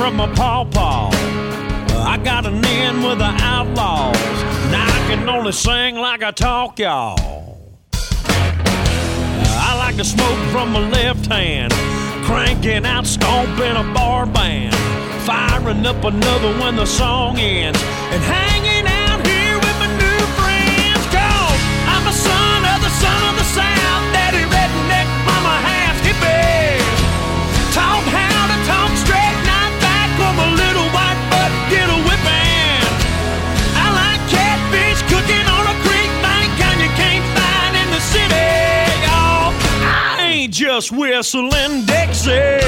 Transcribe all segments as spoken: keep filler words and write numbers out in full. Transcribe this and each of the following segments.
from my pawpaw. I got an in with the outlaws. Now I can only sing like I talk, y'all. I like to smoke from my left hand, cranking out, stomping a bar band, firing up another when the song ends, and hanging out here with my new friends. Cause I'm a son of the son of the South, daddy redneck, mama half hippie. Taught how to talk straight, not back from a little white butt, get a whipping. I like catfish cooking on a creek bank, kind you can't find in the city, y'all. I ain't just whistling Dixie.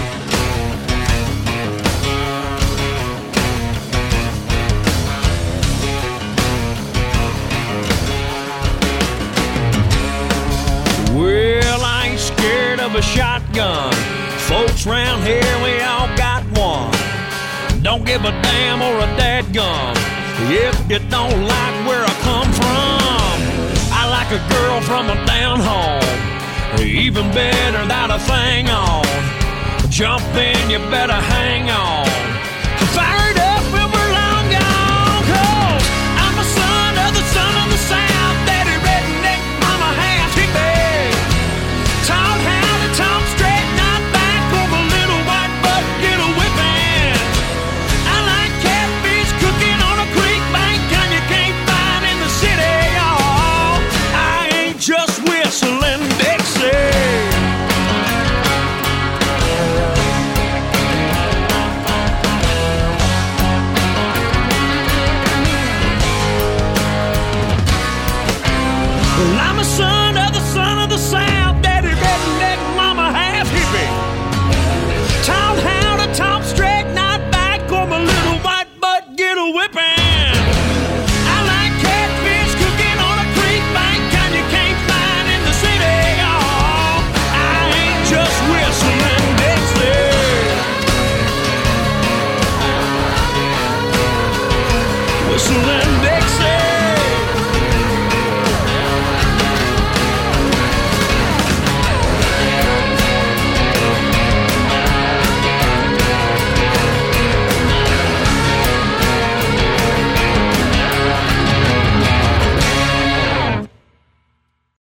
Well, I ain't scared of a shotgun. Folks round here, we all got one. Don't give a damn or a dadgum if you don't like where I come from. I like a girl from a down home, even better without a thing on. Jump in, you better hang on. Fire